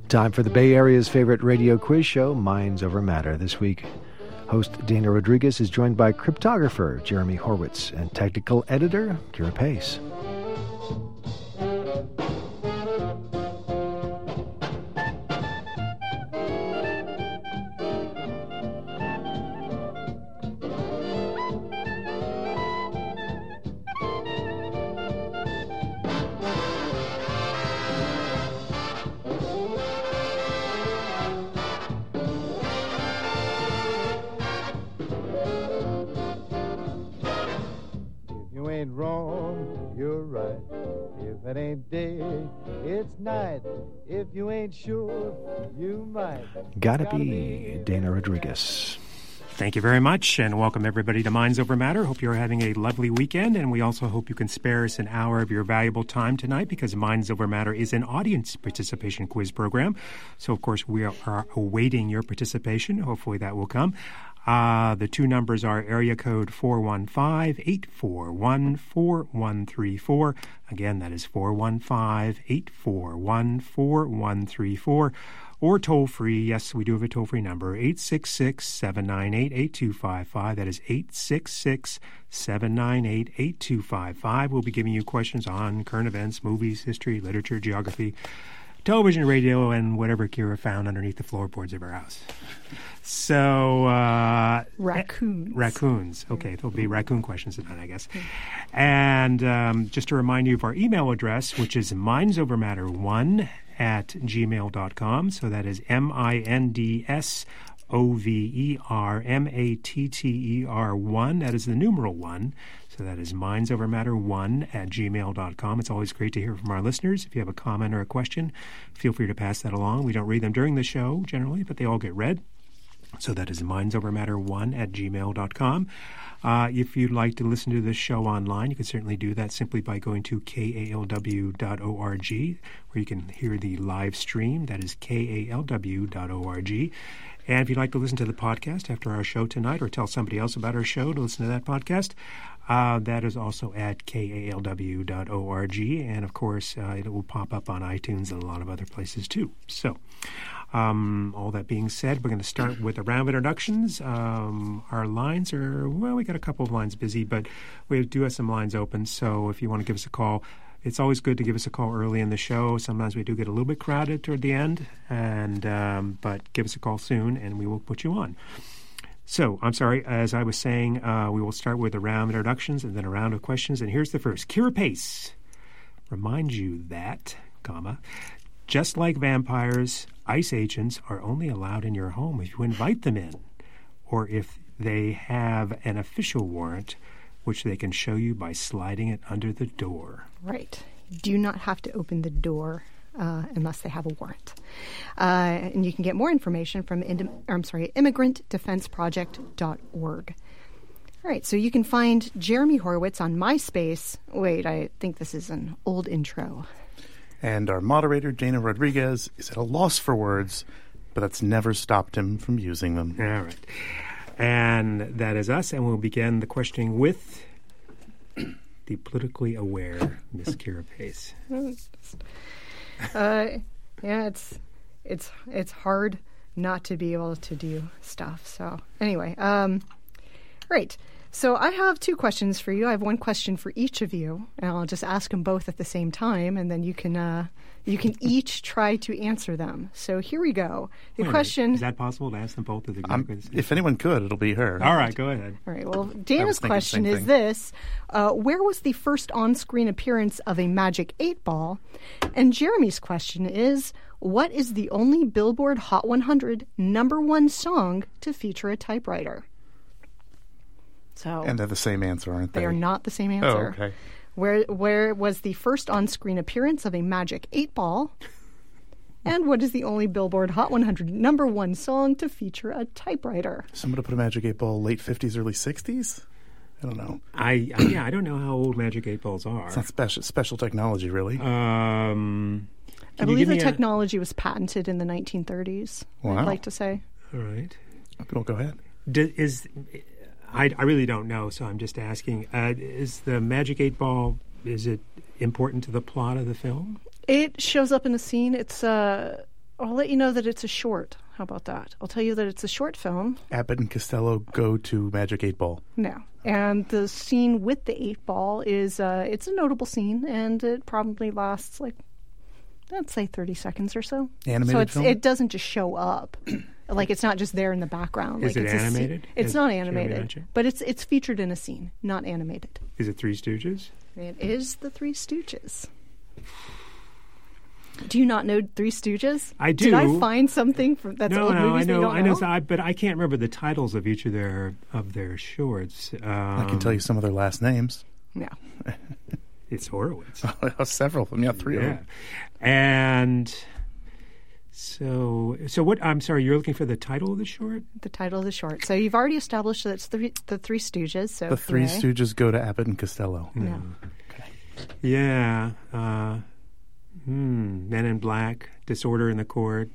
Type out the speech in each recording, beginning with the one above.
Time for the Bay Area's favorite radio quiz show, Minds Over Matter. This week, host Dana Rodriguez is joined by cryptographer Jeremy Horwitz and technical editor Kira Pace. Gotta be Dana Rodriguez. Thank you very much, and welcome everybody to Minds Over Matter. Hope you're having a lovely weekend, and we also hope you can spare us an hour of your valuable time tonight, because Minds Over Matter is an audience participation quiz program. So, of course, we are awaiting your participation. Hopefully that will come. The two numbers are area code 415-841-4134. Again, that is 415-841-4134. Or toll-free, yes, we do have a toll-free number, 866-798-8255. That is 866-798-8255. We'll be giving you questions on current events, movies, history, literature, geography, television, radio, and whatever Kira found underneath the floorboards of our house. So, raccoons. Raccoons. Okay, there'll be raccoon questions tonight, I guess. And just to remind you of our email address, which is mindsovermatter1@gmail.com. So that is MINDSOVERMATTER1. That is the numeral 1. So that is mindsovermatter1@gmail.com. It's always great to hear from our listeners. If you have a comment or a question, feel free to pass that along. We don't read them during the show generally, but they all get read. So that is mindsovermatter1@gmail.com. If you'd like to listen to this show online, you can certainly do that simply by going to kalw.org, where you can hear the live stream. That is kalw.org. And if you'd like to listen to the podcast after our show tonight, or tell somebody else about our show to listen to that podcast, that is also at kalw.org. And, of course, it will pop up on iTunes and a lot of other places, too. So, all that being said, we're going to start with a round of introductions. Our lines are, well, we got a couple of lines busy, but we do have some lines open. So if you want to give us a call, it's always good to give us a call early in the show. Sometimes we do get a little bit crowded toward the end, and but give us a call soon, and we will put you on. So, I'm sorry, as I was saying, we will start with a round of introductions and then a round of questions. And here's the first. Kira Pace reminds you that, just like vampires, ICE agents are only allowed in your home if you invite them in, or if they have an official warrant, which they can show you by sliding it under the door. Right. Do not have to open the door unless they have a warrant. And you can get more information from immigrantdefenseproject.org. All right, so you can find Jeremy Horwitz on MySpace. Wait, I think this is an old intro. And our moderator, Dana Rodriguez, is at a loss for words, but that's never stopped him from using them. All right. And that is us, and we'll begin the questioning with the politically aware Miss Kira Pace. Yeah, it's hard not to be able to do stuff. So anyway, right. So I have two questions for you. I have one question for each of you, and I'll just ask them both at the same time, and then you can each try to answer them. So here we go. The question is that possible to ask them both at the exactly the same time? If anyone could, it'll be her. All right, go ahead. All right. Well, Dana's question is this: where was the first on-screen appearance of a Magic 8-Ball? And Jeremy's question is: what is the only Billboard Hot 100 #1 song to feature a typewriter? So, and they're the same answer, aren't they? They are not the same answer. Oh, okay. Where was the first on-screen appearance of a Magic 8-Ball? And what is the only Billboard Hot 100 #1 song to feature a typewriter? Somebody put a Magic 8-Ball late 50s, early 60s? I don't know. I don't know how old Magic 8-Balls are. It's not special technology, really. I believe the technology was patented in the 1930s, wow. I'd like to say. All right. Well, go ahead. I really don't know, so I'm just asking. Is the Magic 8-Ball, is it important to the plot of the film? It shows up in a scene. It's I'll let you know that it's a short. How about that? I'll tell you that it's a short film. Abbott and Costello go to Magic 8 Ball. No. And the scene with the 8 ball is, it's a notable scene, and it probably lasts, like, let's say 30 seconds or so. Animated film? It doesn't just show up. Like, it's not just there in the background. Is like, it animated? It's not animated, mentioned? but it's featured in a scene, not animated. Is it Three Stooges? It is the Three Stooges. Do you not know Three Stooges? I do. Did I find something from old movies that you don't know? But I can't remember the titles of each of their shorts. I can tell you some of their last names. No. It's Horowitz. Several of them. Yeah, three of them. And so what? I'm sorry, you're looking for the title of the short? The title of the short. So you've already established that it's the Three Stooges. So The Three hooray. Stooges go to Abbott and Costello. No. Yeah. Men in Black, Disorder in the Court.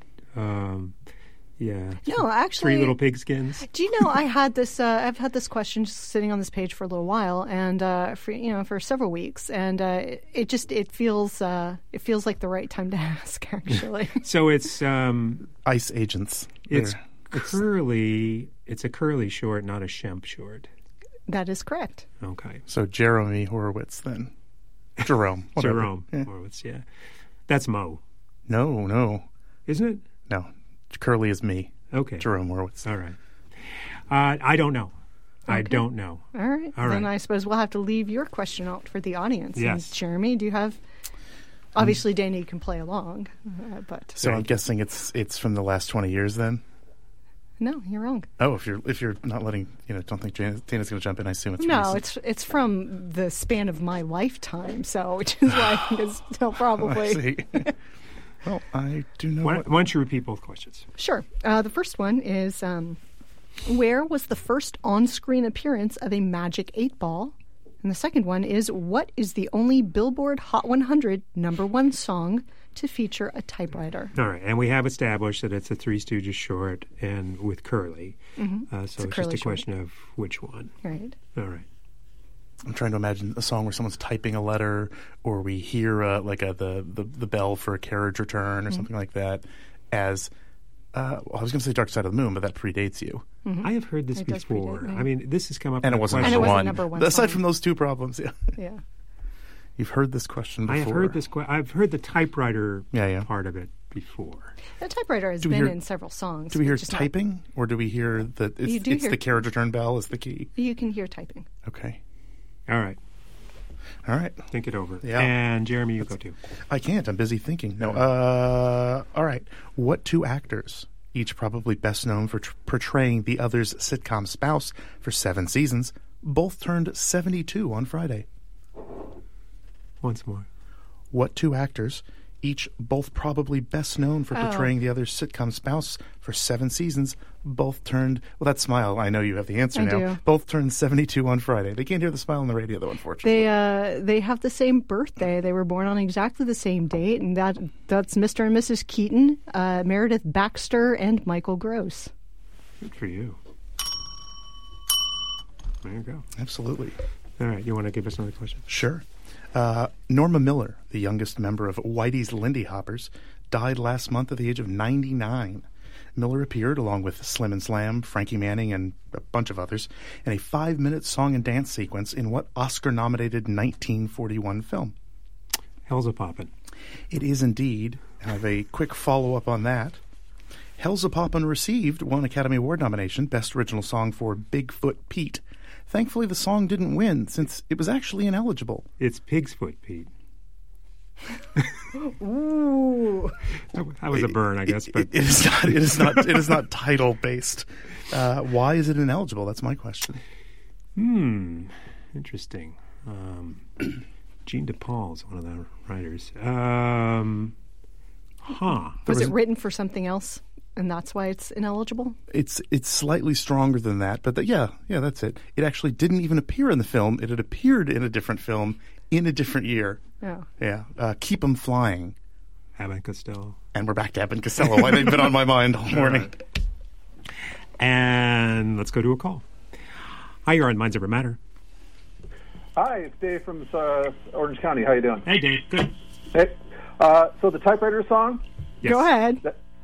Yeah. No, actually, Three Little Pigskins. Do you know I had this? I've had this question just sitting on this page for a little while, and for several weeks, and it feels like the right time to ask. Actually, So it's Ice Agents. it's They're- curly. It's a curly short, not a Shemp short. that is correct. Okay. So Jeremy Horowitz then. Jerome. Whatever. Jerome Yeah. Horowitz. Yeah. That's Mo, No. isn't it? No. Curly is me. Okay. Jerome Horowitz. All right. I don't know. I Okay. don't know. All right. All Then right. I suppose we'll have to leave your question out for the audience. Yes. And Jeremy, do you have? Obviously, Dana, you can play along, but So I'm guessing it's from the last 20 years then? no, you're wrong. Oh, if you're not letting, don't think Dana's going to jump in, I assume it's No, recent. it's from the span of my lifetime. So, which is why I think it's still I probably see. Well, I do know Why what... don't you repeat both questions? sure. The first one is, where was the first on-screen appearance of a Magic 8 Ball? And the second one is, what is the only Billboard Hot 100 #1 song to feature a typewriter? All right, and we have established that it's a Three Stooges short and with curly. So it's just curly a short. question of which one. Right. All right. I'm trying to imagine a song where someone's typing a letter, or we hear the bell for a carriage return or something like that. As I was going to say "Dark Side of the Moon," but that predates you, I have heard this It does before. predate me. I mean, this has come up. and in it wasn't a And it number wasn't one. number one Aside song. from those two problems, yeah, Yeah. you've heard this question before. I have heard this. I've heard the typewriter Yeah. part of it before. The typewriter has Do we been hear- in several songs. Do we hear just not- typing, or do we hear that You do it's hear- the carriage return bell is the key? You can hear typing. Okay, All right, all right. think it over. Yeah. And Jeremy, you go too. I can't. I'm busy thinking. No. All right. What two actors, each probably best known for portraying the other's sitcom spouse for 7 seasons, both turned 72 on Friday? Once more. What two actors, each both probably best known for Oh. portraying the other's sitcom spouse for 7 seasons, both turned... Well, that smile, I know you have the answer I now. do. Both turned 72 on Friday. They can't hear the smile on the radio, though, unfortunately. They have the same birthday. They were born on exactly the same date, and that's Mr. and Mrs. Keaton, Meredith Baxter, and Michael Gross. Good for you. There you go. Absolutely. All right, you want to give us another question? Sure. Norma Miller, the youngest member of Whitey's Lindy Hoppers, died last month at the age of 99. Miller appeared, along with Slim and Slam, Frankie Manning, and a bunch of others, in a 5-minute song and dance sequence in what Oscar-nominated 1941 film? Hell's a Poppin'. It is indeed. I have a quick follow-up on that. Hell's a Poppin' received one Academy Award nomination, Best Original Song for Bigfoot Pete. Thankfully, the song didn't win, since it was actually ineligible. It's Pig's Foot Pete. Ooh. That was a burn, I guess. But It is not. It is not. It is not title based. Why is it ineligible? That's my question. Interesting. Gene DePaul is one of the writers. Was it written for something else, and that's why it's ineligible? It's slightly stronger than that, but yeah, that's it. It actually didn't even appear in the film. It had appeared in a different film in a different year. Oh. Yeah, Keep 'Em Flying. Abbott and Costello. And we're back to Abbott and Costello. Why they've been on my mind all morning. And let's go to a call. Hi, you're on Minds Over Matter. Hi, it's Dave from Orange County. How you doing? Hey, Dave. Good. Hey, so the typewriter song, Yes. Go ahead.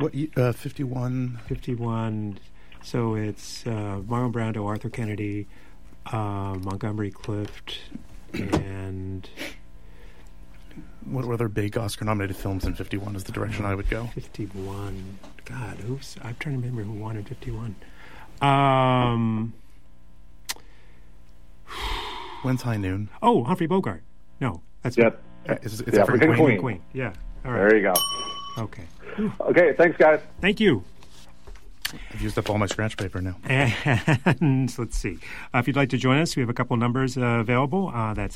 What, 51? 51. So it's Marlon Brando, Arthur Kennedy, Montgomery Clift, and... What other big Oscar-nominated films in 51 is the direction I would go? 51. God, I'm trying to remember who won in 51. When's High Noon? Oh, Humphrey Bogart. No, that's Yep. It's The African Queen. Yeah. All right. There you go. Okay. Okay, thanks, guys. Thank you. I've used up all my scratch paper now. And let's see. If you'd like to join us, we have a couple numbers available. That's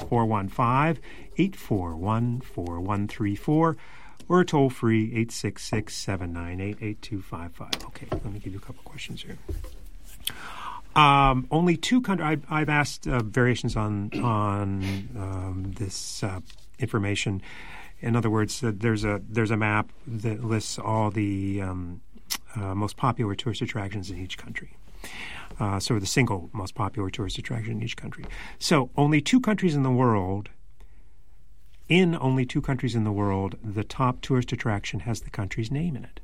415-841-4134 or toll free 866-798-8255. Okay, let me give you a couple questions here. Only two countries. I've asked variations on this information. In other words, there's a map that lists all the most popular tourist attractions in each country. So the single most popular tourist attraction in each country. So only two countries in the world. In only two countries in the world, the top tourist attraction has the country's name in it.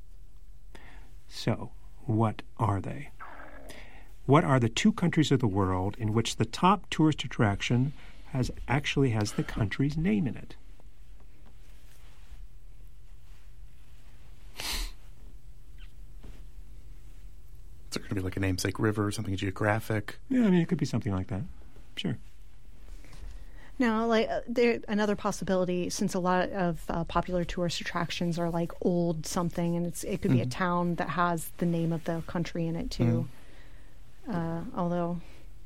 So, what are they? What are the two countries of the world in which the top tourist attraction actually has the country's name in it? Is it going to be like a namesake river or something geographic? Yeah, I mean, it could be something like that. Sure. Now, another possibility, since a lot of popular tourist attractions are like old something, and it could be a town that has the name of the country in it too. Although.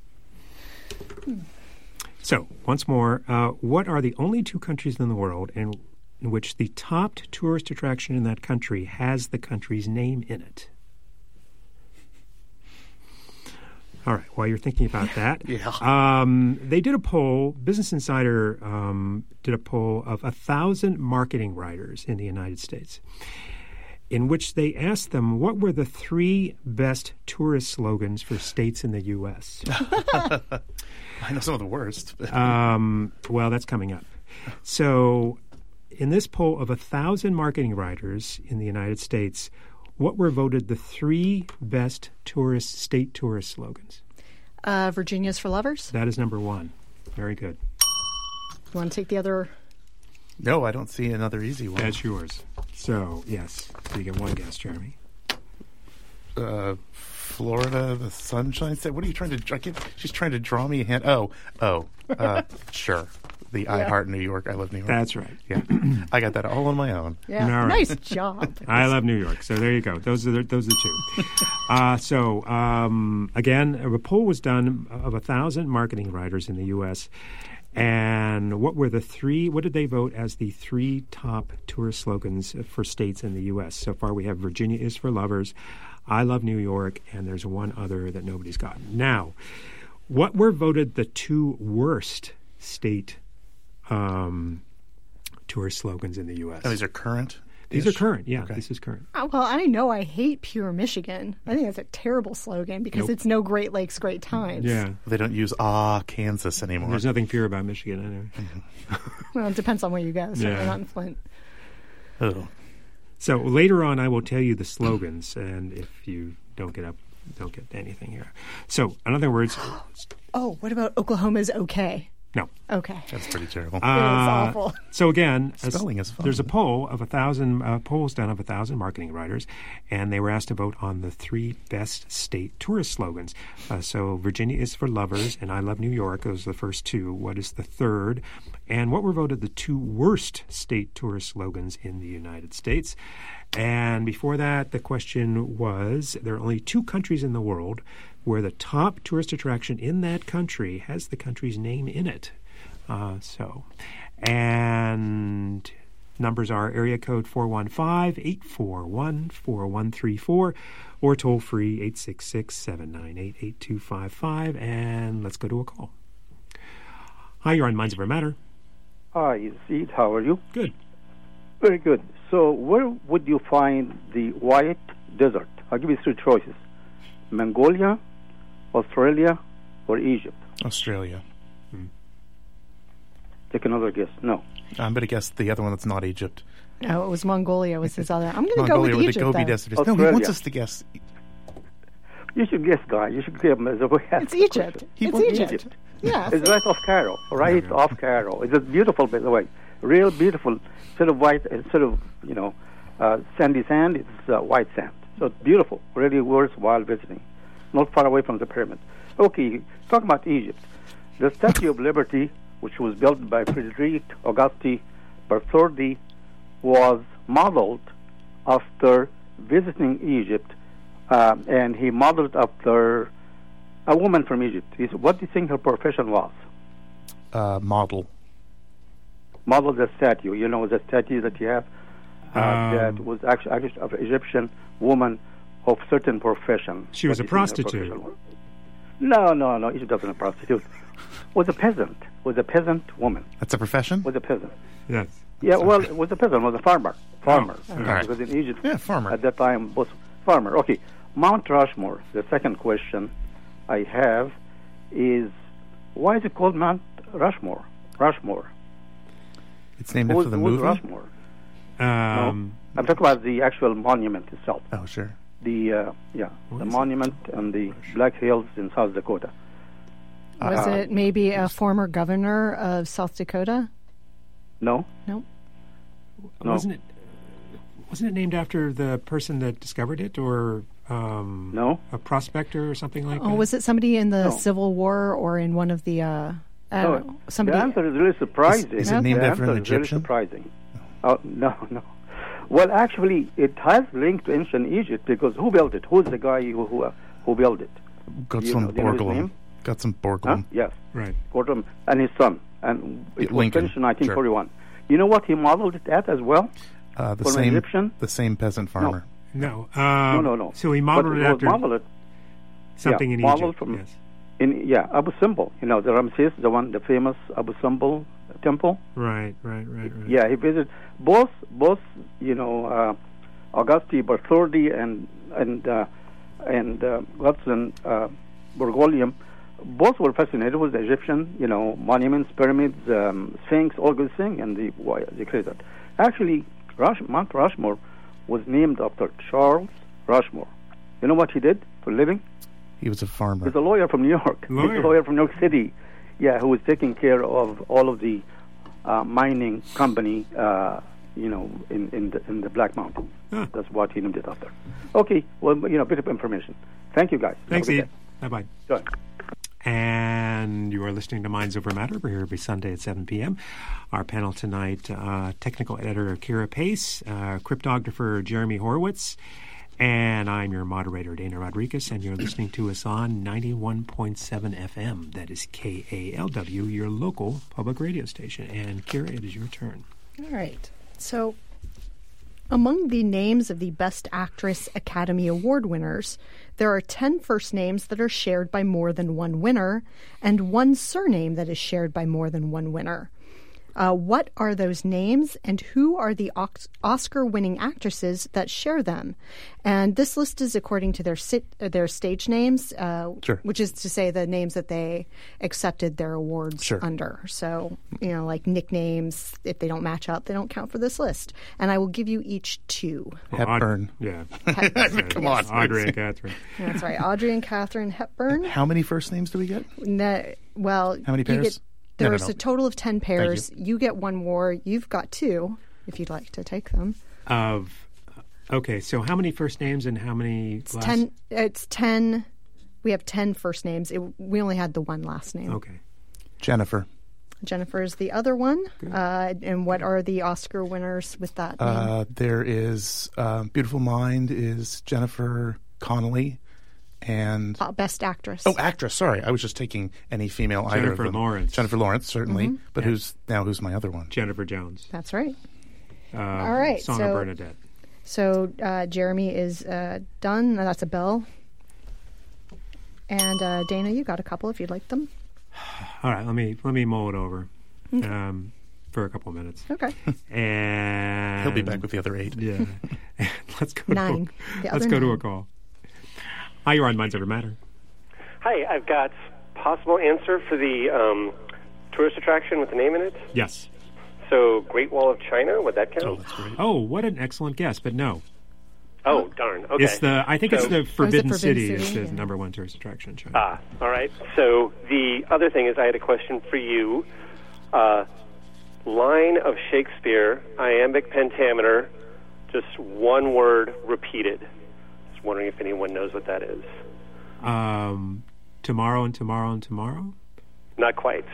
So, once more, what are the only two countries in the world in which the top tourist attraction in that country has the country's name in it? All right, while you're thinking about that, they did a poll, Business Insider did a poll of 1,000 marketing writers in the United States, in which they asked them what were the three best tourist slogans for states in the U.S. I know some of the worst. Well, that's coming up. So in this poll of 1,000 marketing writers in the United States, what were voted the three best state tourist slogans? Virginia's for Lovers. That is number one. Very good. You want to take the other? No, I don't see another easy one. That's yours. So, yes. So you get one guess, Jeremy. Florida, the Sunshine State. What are you trying to... She's trying to draw me a hand. Sure. The I Heart New York. I Love New York. That's right. Yeah. I got that all on my own. Yeah. All right. Nice job. I Love New York. So there you go. Those are the two. Again, a poll was done of 1,000 marketing writers in the U.S. And what did they vote as the three top tourist slogans for states in the U.S.? So far we have Virginia is for Lovers, I Love New York, and there's one other that nobody's gotten. Now, what were voted the two worst state tourist slogans in the U.S.? Oh, these are current? These are current, yeah. Okay. This is current. Well, I know I hate Pure Michigan. I think that's a terrible slogan because it's no Great Lakes, Great Times. Yeah. They don't use Kansas anymore. There's nothing pure about Michigan, I know. Well, it depends on where you go. So Yeah. we're not in Flint. Oh. So later on, I will tell you the slogans, and if you don't get anything here. So, in other words... Oh, what about Oklahoma's okay? No. Okay. That's pretty terrible. It's awful. So again, Spelling is fun. There's a poll of 1,000 polls done of 1,000 marketing writers, and they were asked to vote on the three best state tourist slogans. So Virginia is for Lovers, and I Love New York. Those are the first two. What is the third? And what were voted the two worst state tourist slogans in the United States? And before that, the question was: there are only two countries in the world where the top tourist attraction in that country has the country's name in it. And numbers are area code 415-841-4134 or toll free 866-798-8255. And let's go to a call. Hi, you're on Minds Over Matter. Hi, it's Ed. How are you? Good. Very good. So where would you find the White Desert? I'll give you three choices. Mongolia, Australia, or Egypt? Australia. Take another guess. No. I'm going to guess the other one that's not Egypt. No, it was Mongolia was his other. I'm going to go Mongolia with with the Egypt. Gobi then. Desert. No, Australia. he wants us to guess. You should guess, guy. You should give him as a It's Egypt. It's Egypt. Yeah. It's right off Cairo. Right off Cairo. It's beautiful, by the way. Real beautiful. Sort of white, sort of, sandy sand. It's white sand. So it's beautiful. Really worthwhile visiting. Not far away from the pyramid. Okay, talk about Egypt. The Statue of Liberty, which was built by Frederic Auguste Bertholdi, was modeled after visiting Egypt, and he modeled after a woman from Egypt. What do you think her profession was? Model. Model the statue. You know the statue that you have that was actually of an Egyptian woman of certain profession. She was What a do you think her prostitute. profession was? No. Egypt wasn't a prostitute. Was a peasant. Was a peasant woman. That's a profession? Was a peasant. Yes. Yeah, well, it was a peasant. Was a farmer. Farmer. all right. Because in Egypt, Yeah, farmer. at that time, was farmer. Okay, Mount Rushmore. The second question I have is, why is it called Mount Rushmore? Rushmore. It's named after the Who's movie? Rushmore? Um, I'm talking about the actual monument itself. Oh, sure. The monument on the Black Hills in South Dakota. Was it maybe a former governor of South Dakota? No? No. Wasn't it named after the person that discovered it, or No. a prospector or something like that? Oh, was it somebody in the No. Civil War or in one of the? I don't know, somebody. The answer is really surprising. Is it named The after an answer is really Egyptian? surprising. Oh, no. Well, actually, it has linked to ancient Egypt because who built it? Who's the guy who built it? Got Do you some know his Borglum. name? Got some Huh? Borglum. Yes. Right. Gordon and his son. And it was Lincoln. finished in 1941. You know what he modeled it at as well? The For an same Egyptian? the same peasant farmer. No. No. So he modeled But it was after modeled something in modeled Egypt. from- Yes. Abu Simbel. You know, the Ramses, the famous Abu Simbel temple. Right. Yeah, he visited both Auguste Bertholdi and Godson Bergoglio. Both were fascinated with the Egyptian, monuments, pyramids, Sphinx, all good things, and they created. Actually, Mount Rushmore was named after Charles Rushmore. You know what he did for a living? He was a farmer. He's a lawyer from New York. Lawyer. He's a lawyer from New York City. Yeah, who was taking care of all of the mining company, in the Black Mountain. Huh. That's what he named it after. Okay, well, a bit of information. Thank you, guys. Thanks, Have a good Ed. Bye-bye. day. Sure. And you are listening to Minds Over Matter. We're here every Sunday at 7 p.m. Our panel tonight, technical editor Kira Pace, cryptographer Jeremy Horowitz, and I'm your moderator, Dana Rodriguez, and you're listening to us on 91.7 FM. That is KALW, your local public radio station. And Kira, it is your turn. All right. So, among the names of the Best Actress Academy Award winners, there are 10 first names that are shared by more than one winner, and one surname that is shared by more than one winner. What are those names, and who are the Oscar-winning actresses that share them? And this list is according to their stage names, Sure. which is to say the names that they accepted their awards Sure. under. So, like nicknames, if they don't match up, they don't count for this list. And I will give you each two. Hepburn. Yeah. Come on. Audrey and Catherine. That's right, Audrey and Catherine Hepburn. How many first names do we get? Well, How many pairs? There's No. a total of 10 pairs. You get one more. You've got two, if you'd like to take them. Okay, so how many first names and how many It's last? 10. It's 10. We have 10 first names. We only had the one last name. Okay. Jennifer. Jennifer is the other one. And what are the Oscar winners with that name? There is Beautiful Mind is Jennifer Connelly, and Best Actress. actress. Sorry, I was just taking any female either of Jennifer them. Lawrence. Jennifer Lawrence, certainly. Mm-hmm. But Yeah. who's my other one? Jennifer Jones. That's right. All right, Song so- of Bernadette. So Jeremy is done. That's a bell. And Dana, you got a couple if you'd like them. All right, let me mull it over for a couple of minutes. Okay. And He'll be back with the other 8. Yeah. Let's go. Nine. The Let's other go to 9. a call. Hi, you're on Minds Over Matter. Hi, I've got possible answer for the tourist attraction with the name in it. Yes. So Great Wall of China, would that count? Oh, that's great. Oh, what an excellent guess, but no. Oh, darn. Okay. I think it's the Forbidden Forbidden City is City, the yeah. number one tourist attraction in China. Ah, all right. So the other thing is I had a question for you. Line of Shakespeare, iambic pentameter, just one word repeated. Just wondering if anyone knows what that is. Tomorrow and tomorrow and tomorrow? Not quite.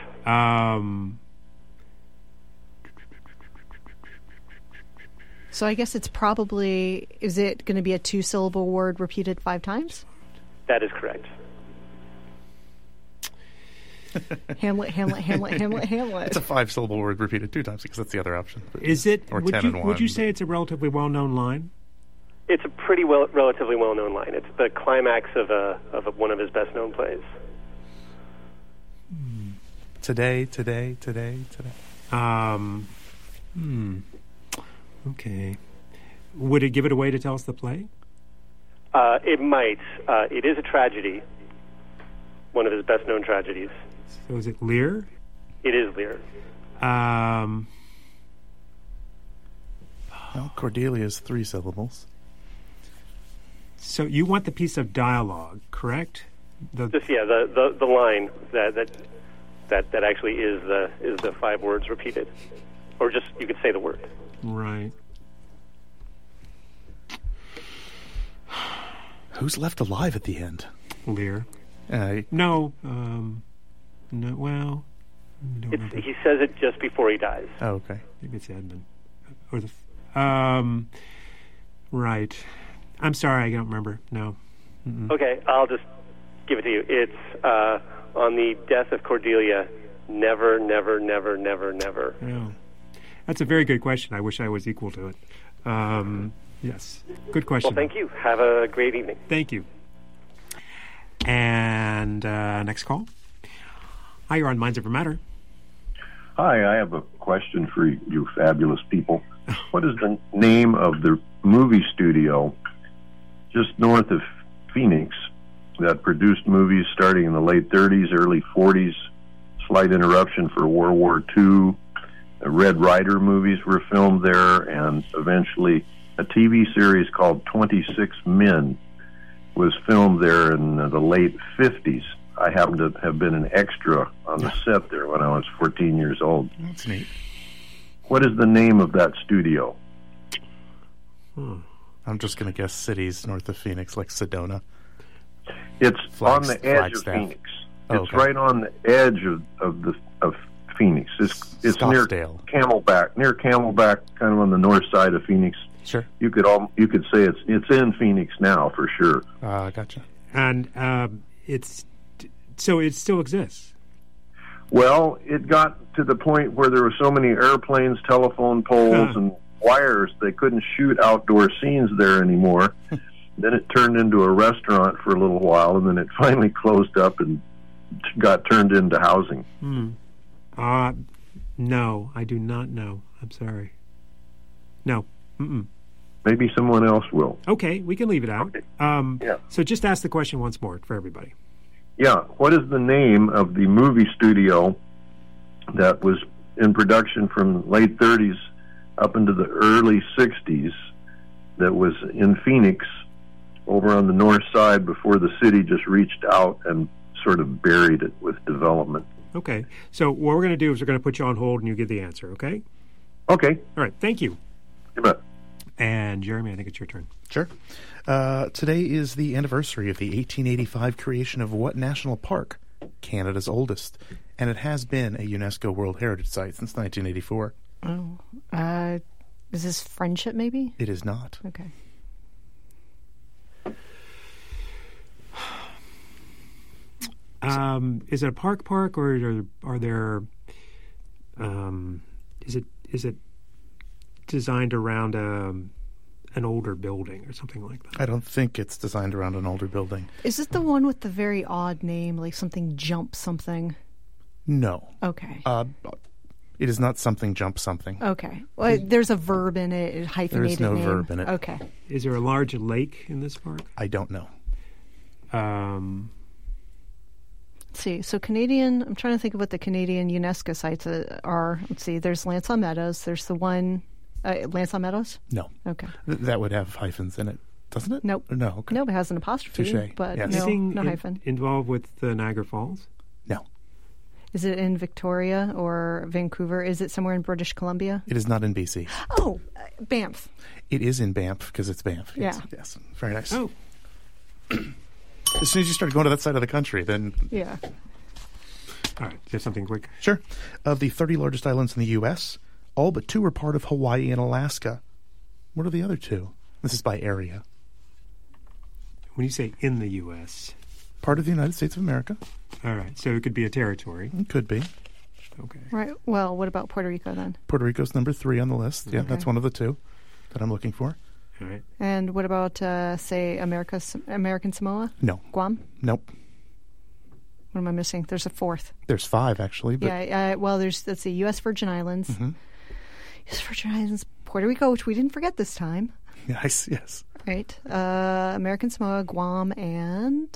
So I guess it's probably, is it going to be a 2-syllable word repeated 5 times? That is correct. Hamlet, Hamlet, Hamlet, Hamlet, Hamlet. It's a 5-syllable word repeated 2 times because that's the other option. But- Is it? Or Would 10 you and 1. would you say it's a relatively well-known line? It's a pretty relatively well-known line. It's the climax of one of his best-known plays. Today. Okay. Would it give it away to tell us the play? It might. It is a tragedy. One of his best-known tragedies. So is it Lear? It is Lear. Well, Cordelia's 3 syllables. So you want the piece of dialogue, correct? The line that actually is the 5 words repeated, or just you could say the word. Right. Who's left alive at the end? Lear. Uh, No. No. Well, I don't remember. He says it just before he dies. oh, okay. Maybe it's Edmund. Or the. Right. I'm sorry, I don't remember. No. Okay, I'll just give it to you. It's on the death of Cordelia. Never, never, never, never, never. No. That's a very good question. I wish I was equal to it. Yes. Good question. Well, thank you. Have a great evening. Thank you. And next call. Hi, you're on Minds Over Matter. Hi, I have a question for you fabulous people. What is the name of the movie studio just north of Phoenix that produced movies starting in the late 30s, early 40s, slight interruption for World War II, Red Ryder movies were filmed there, and eventually a TV series called 26 Men was filmed there in the late 50s. I happened to have been an extra on the set there when I was 14 years old. That's neat. What is the name of that studio? I'm just going to guess cities north of Phoenix, like Sedona. It's on the edge of Flagstaff. Phoenix. Oh, It's okay. right on the edge of Phoenix. It's near Scottsdale. Camelback, kind of on the north side of Phoenix. Sure. You could say it's in Phoenix now for sure. Gotcha. And so it still exists. Well, it got to the point where there were so many airplanes, telephone poles, and wires they couldn't shoot outdoor scenes there anymore. Then it turned into a restaurant for a little while, and then it finally closed up and got turned into housing. No, I do not know. I'm sorry. No. Mm-mm. Maybe someone else will. Okay, we can leave it out. Okay. Yeah. So just ask the question once more for everybody. Yeah, what is the name of the movie studio that was in production from late 30s up into the early 60s that was in Phoenix over on the north side before the city just reached out and sort of buried it with development? Okay. So what we're going to do is we're going to put you on hold and you give the answer, okay? Okay, All right. Thank you. you bet. And Jeremy, I think it's your turn. Sure. Today is the anniversary of the 1885 creation of what national park? Canada's oldest. And it has been a UNESCO World Heritage Site since 1984. Oh. Is this Friendship, maybe? It is not. Okay. Is it a park, or are there? Is it designed around an older building or something like that? I don't think it's designed around an older building. Is it the one with the very odd name, like something Jump something? No. Okay. It is not something jump something. Okay. Well, there's a verb in it, a hyphenated There is no name. verb in it. Okay. Is there a large lake in this park? I don't know. let's see. So Canadian, I'm trying to think of what the Canadian UNESCO sites are. Let's see. There's L'Anse Meadows. There's the one, L'Anse Meadows? No. Okay. That would have hyphens in it, doesn't it? Nope. No. Okay. Nope, it has an apostrophe, Touché. but Yes. no hyphen. Involved with Niagara Falls? No. Is it in Victoria or Vancouver? Is it somewhere in British Columbia? It is not in BC. Oh, Banff. It is in Banff because it's Banff. Yeah. Yes. Very nice. Oh. As soon as you start going to that side of the country, then... Yeah. All right. Just something quick. Sure. Of the 30 largest islands in the U.S., all but 2 are part of Hawaii and Alaska. What are the other 2? This is by area. When you say in the U.S., Part of the United States of America. all right. So it could be a territory. It could be. Okay. Right. Well, what about Puerto Rico then? Puerto Rico's number 3 on the list. Yeah, Okay. that's one of the 2 that I'm looking for. All right. And what about, say, American Samoa? No. Guam? Nope. What am I missing? There's a 4th. There's 5, actually. But Yeah. Well, there's, let's see, U.S. Virgin Islands. U.S. Virgin Islands, Puerto Rico, which we didn't forget this time. Yes. Right. American Samoa, Guam, and...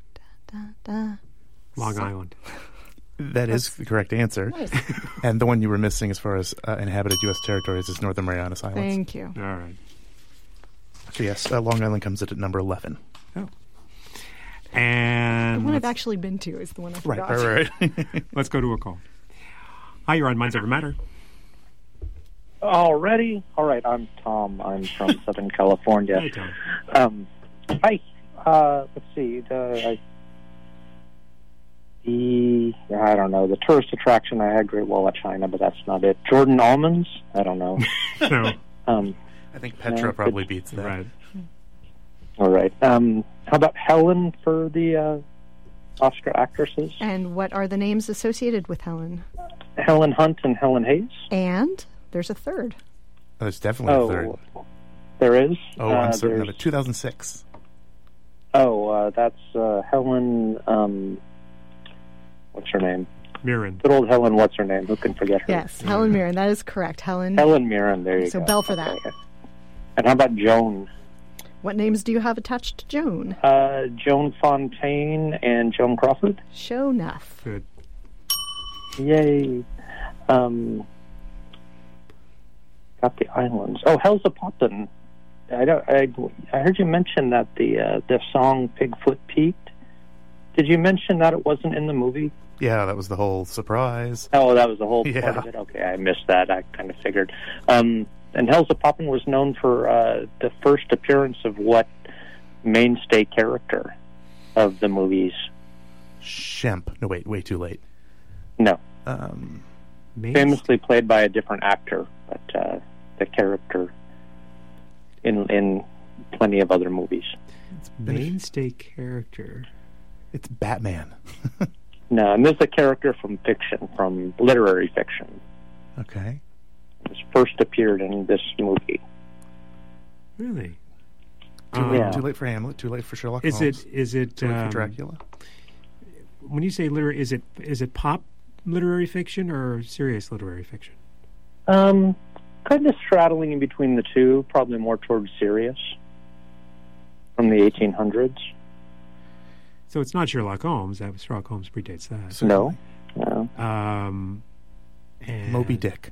Long Island. That is the correct answer. Nice. And the one you were missing as far as inhabited U.S. territories is Northern Marianas Islands. Thank you. All right. So yes, Long Island comes in at number 11. Oh. The And one I've actually been to is the one I forgot. Right. let's go to a call. Hi, you're on Minds Over Matter. Already? All right, I'm Tom. I'm from Southern California. Hi, Tom. Hi. Let's see. I don't know. The tourist attraction, I had Great Wall of China, but that's not it. Jordan Almonds? I don't know. No. I think Petra probably beats that. Right. All right. How about Helen for the Oscar actresses? And what are the names associated with Helen? Helen Hunt and Helen Hayes? And there's a 3rd. Oh, there's definitely a 3rd. There is? Oh, I'm certain of it. 2006. That's Helen... what's her name? Mirren. Good old Helen, what's her name? Who can forget her? Yes, Helen Mirren. That is correct. Helen Mirren, there you go. So bell for that. Okay. And how about Joan? What names do you have attached to Joan? Joan Fontaine and Joan Crawford. Show enough. Good. Yay. Got the islands. Oh, Helza Poppen. I heard you mention that the song Pigfoot Pete. Did you mention that it wasn't in the movie? Yeah, that was the whole surprise. Oh, that was the whole Yeah. part of it? Okay, I missed that. I kind of figured. And Helza Poppen was known for the first appearance of what mainstay character of the movies? Shemp. No, wait, way too late. No. Main- Famously played by a different actor, but the character in plenty of other movies. Mainstay character. It's Batman. No, and this is a character from fiction, from literary fiction. Okay. It first appeared in this movie. Really? Too late for Hamlet. Too late for Sherlock Is Holmes. it Too late for Dracula? When you say literary, is it pop literary fiction or serious literary fiction? Kind of straddling in between the two, probably more towards serious. From the 1800s. So it's not Sherlock Holmes. Sherlock Holmes predates that. No. And Moby Dick.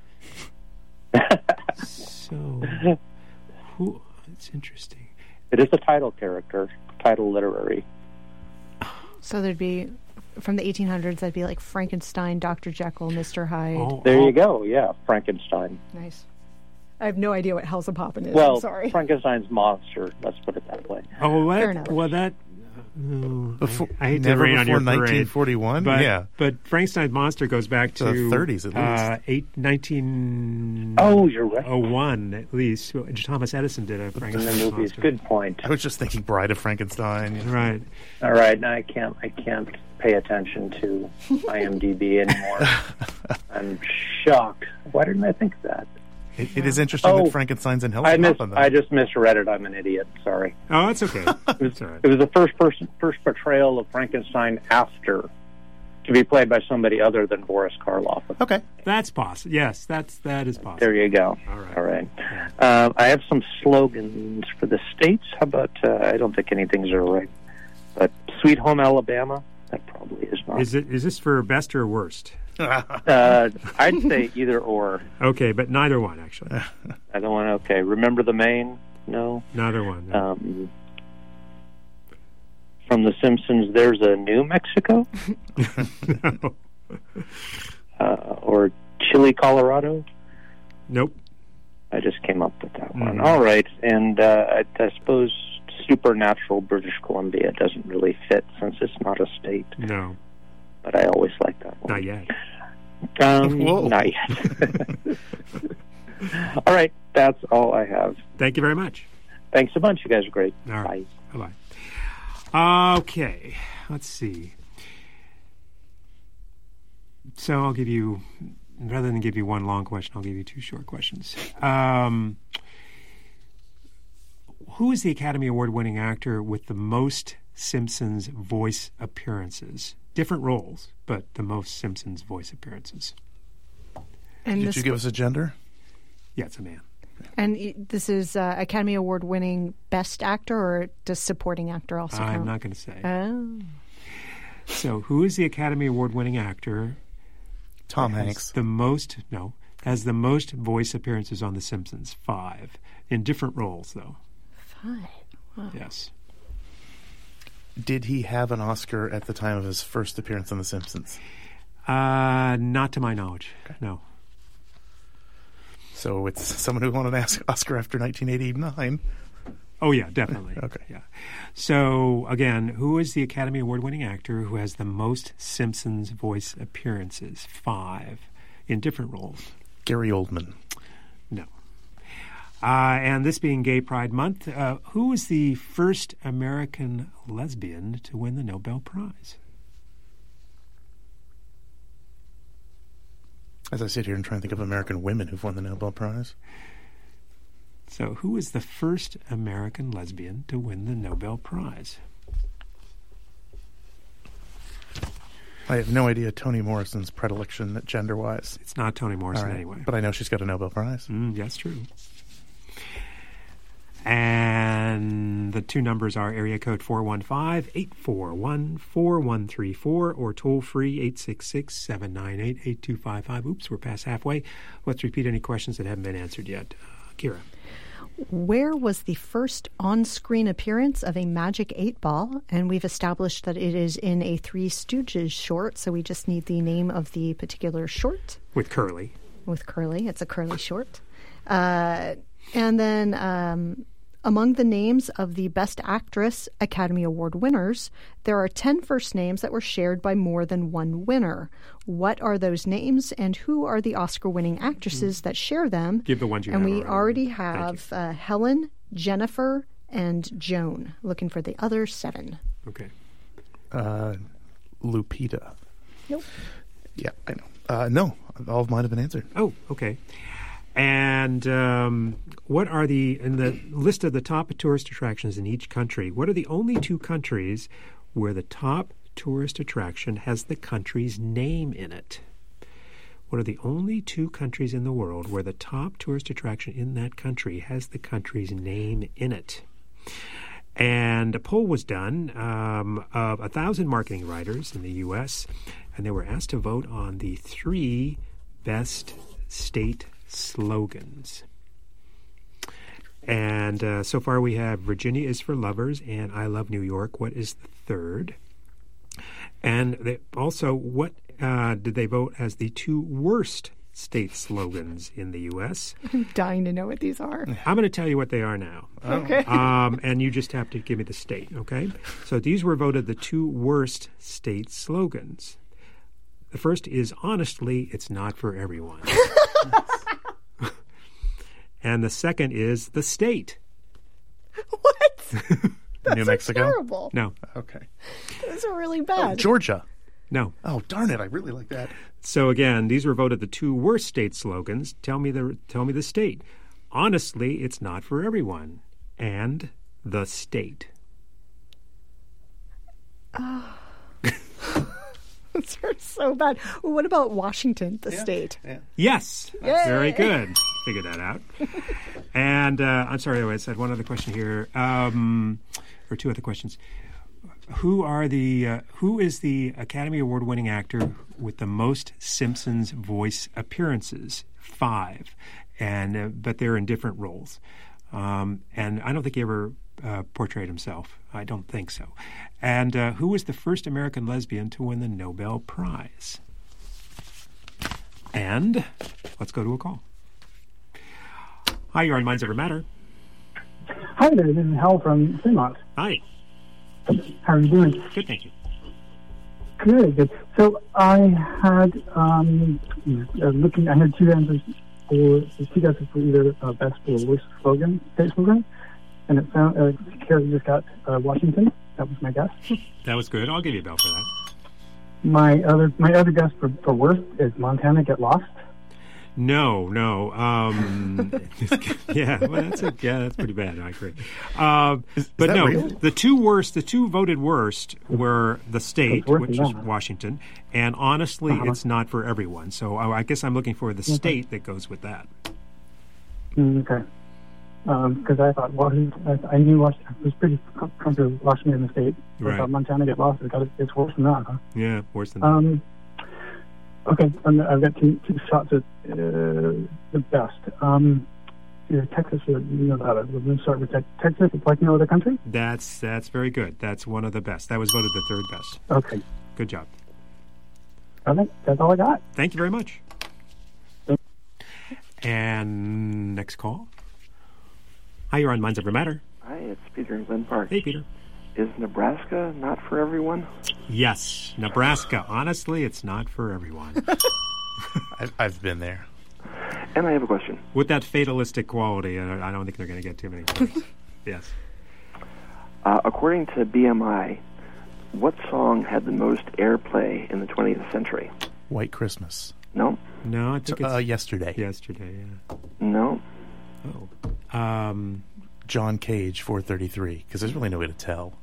So, it's interesting. It is a title character, title literary. So there'd be, from the 1800s, that'd be like Frankenstein, Dr. Jekyll, Mr. Hyde. There you go, yeah, Frankenstein. Nice. I have no idea what Helza Poppen is. Well, I'm sorry. Frankenstein's monster, let's put it that way. Oh, Fair enough. well, that... I hate to never rain on your before parade. 1941? But, Yeah. But Frankenstein's monster goes back to The 30s at least. 1901 Oh, you're right. at least. Thomas Edison did a In the Frankenstein movies, monster. good point. I was just thinking Bride of Frankenstein. Right. All right, now I can't pay attention to IMDb anymore. I'm shocked. Why didn't I think of that? It is interesting that Frankenstein's in I Helza Poppen. I just misread it. I'm an idiot. Sorry. Oh, that's okay. It was the first portrayal of Frankenstein after to be played by somebody other than Boris Karloff. Okay. That's possible. Yes, that is possible. There you go. All right. I have some slogans for the states. How about, I don't think anything's right, but Sweet Home Alabama, That probably is not. Is this for best or worst? I'd say either or. Okay, but neither one, actually. Either one, okay. Remember the Maine? No. Neither one. No. From The Simpsons, there's a New Mexico? No. Or Chile, Colorado? Nope. I just came up with that one. All right, and I suppose Supernatural British Columbia doesn't really fit since it's not a state. No. But I always like that one. Not yet. Not yet. All right, that's all I have. Thank you very much. Thanks a bunch. You guys are great. All right. Bye. Bye-bye. Okay, let's see. So I'll give you, rather than give you one long question, I'll give you two short questions. Who is the Academy Award-winning actor with the most Simpsons voice appearances? Different roles, but the most Simpsons voice appearances. And Did you give us a gender? Yeah, it's a man. And this is Academy Award-winning Best Actor, or does Supporting Actor also count? I'm not going to say. Oh. So, who is the Academy Award-winning actor? Tom Hanks. Has the most voice appearances on The Simpsons. 5. In different roles, though. 5. Wow. Yes. Did he have an Oscar at the time of his first appearance on The Simpsons? Not to my knowledge. Okay. No. So it's someone who won an Oscar after 1989. Oh, yeah, definitely. Okay. Yeah. So, again, who is the Academy Award-winning actor who has the most Simpsons voice appearances? 5. In different roles. Gary Oldman. No. And this being Gay Pride Month, who is the first American lesbian to win the Nobel Prize? As I sit here and try and think of American women who've won the Nobel Prize. So who is the first American lesbian to win the Nobel Prize? I have no idea Toni Morrison's predilection gender-wise. It's not Toni Morrison anyway. But I know she's got a Nobel Prize. Yes, true. And the two numbers are area code 415-841-4134 or toll-free 866-798-8255. Oops, we're past halfway. Let's repeat any questions that haven't been answered yet. Kira. Where was the first on-screen appearance of a Magic 8-Ball? And we've established that it is in a Three Stooges short, so we just need the name of the particular short. With Curly. With Curly. It's a Curly short. And then among the names of the Best Actress Academy Award winners, there are 10 first names that were shared by more than one winner. What are those names, and who are the Oscar-winning actresses that share them? Give the ones you and have we already have Helen, Jennifer, and Joan. Looking for the other 7. Okay. Lupita. Nope. Yeah, I know. No, all of mine have been answered. Oh, okay. And what are in the list of the top tourist attractions in each country, what are the only 2 countries where the top tourist attraction has the country's name in it? What are the only 2 countries in the world where the top tourist attraction in that country has the country's name in it? And a poll was done of 1,000 marketing writers in the U.S., and they were asked to vote on the 3 best state slogans. And so far we have Virginia is for Lovers and I Love New York. What is the third? And also, what did they vote as the 2 worst state slogans in the U.S.? I'm dying to know what these are. I'm going to tell you what they are now. Okay. And you just have to give me the state, okay? So these were voted the 2 worst state slogans. The first is, honestly, it's not for everyone. And the second is the state. What? New Mexico? Terrible. No. Okay. Those are really bad. Georgia. No. Oh, darn it. I really like that. So again, these were voted the 2 worst state slogans. Tell me the state. Honestly, it's not for everyone. And the state. Those are so bad. Well, what about Washington, the state? Yeah. Yes. Yay. Very good. Figured that out. And I'm sorry, I said one other question here, or 2 other questions. Who is the Academy Award-winning actor with the most Simpsons voice appearances? 5, but they're in different roles. And I don't think he ever portrayed himself. I don't think so. And who was the first American lesbian to win the Nobel Prize? And let's go to a call. Hi, you're on Minds Over Matter. Hi there, this is Hal from Fremont. Hi. How are you doing? Good, thank you. Good. So I had I had two answers for either best or worst state slogan, and it found Carrie just got Washington. That was my guess. That was good. I'll give you a bell for that. My other guess for worst is Montana Get Lost. No. That's pretty bad. I agree. But no, real? the two voted worst were the state, which is Washington, and honestly, it's not for everyone. So I guess I'm looking for the state that goes with that. Okay. Because I thought I knew Washington. I was pretty comfortable with Washington the state. Right. I thought Montana Get Lost. It's worse than that, huh? Yeah, worse than that. Okay, I've got two shots at the best. Texas, you know that. We're going to start with Texas. It's like no other country. That's very good. That's one of the best. That was voted the third best. Okay. Good job. Okay, that's all I got. Thank you very much. And next call. Hi, you're on Minds Over Matter. Hi, it's Peter in Glen Park. Hey, Peter. Is Nebraska not for everyone? Yes, Nebraska. Honestly, it's not for everyone. I've been there. And I have a question. With that fatalistic quality, I don't think they're going to get too many points. Yes. According to BMI, what song had the most airplay in the 20th century? White Christmas. No. No, I think it's Yesterday. Yesterday, yeah. No. Oh. John Cage, 433, because there's really no way to tell.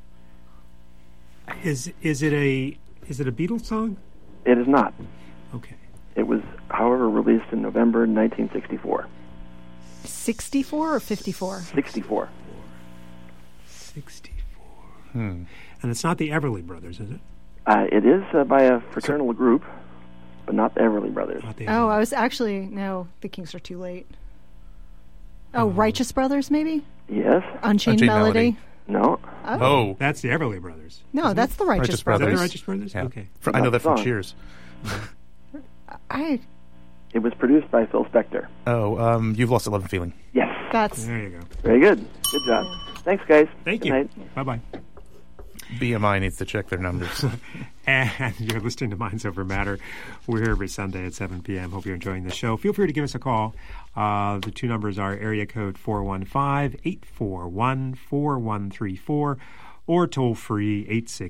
Is it a Beatles song? It is not. Okay. It was, however, released in November 1964. 64 or 54? 64. 64. And it's not the Everly Brothers, is it? It is by a fraternal group, but not the Everly Brothers. I was actually, no, the Kings are too late. Oh, Righteous Brothers, maybe? Yes. Unchained Melody? No. Oh. That's the Everly Brothers. No, that's the Righteous Brothers. Is that the Righteous Brothers? Yeah. Okay. I know that from Cheers. It was produced by Phil Spector. Oh, You've Lost a Love and Feeling. Yes. There you go. Very good. Good job. Thanks, guys. Thank Good you. night. Bye-bye. BMI needs to check their numbers. And you're listening to Minds Over Matter. We're here every Sunday at 7 p.m. Hope you're enjoying the show. Feel free to give us a call. The two numbers are area code 415-841-4134 or toll-free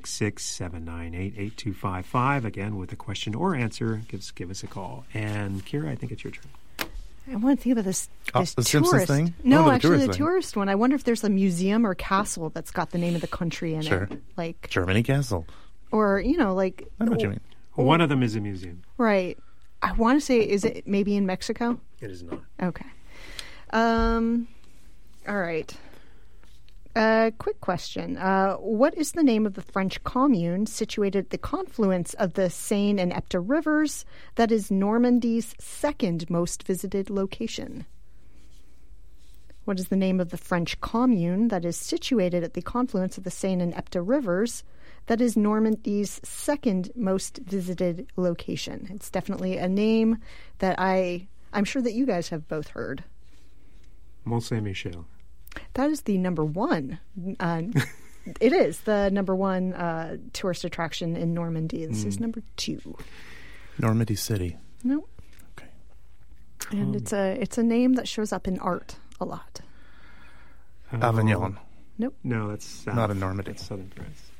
866-798-8255. Again, with a question or answer, give us a call. And Kira, I think it's your turn. I want to think about this the tourist Simpsons thing? No, the actually, the tourist tourist one. I wonder if there's a museum or castle that's got the name of the country in Sure. it, like Germany Castle. or like. I know what you mean. One of them is a museum. Right. I want to say, is it maybe in Mexico? It is not. Okay. All right. Quick question. What is the name of the French commune situated at the confluence of the Seine and Epte rivers that is Normandy's second most visited location? What is the name of the French commune that is situated at the confluence of the Seine and Epte rivers that is Normandy's second most visited location? It's definitely a name that I'm sure that you guys have both heard. Mont Saint-Michel. That is the number one. It is the number one tourist attraction in Normandy. This is number 2. Normandy City. Nope. Okay. And it's a name that shows up in art a lot. Avignon. Nope. No, that's south. Not in Normandy. That's southern France.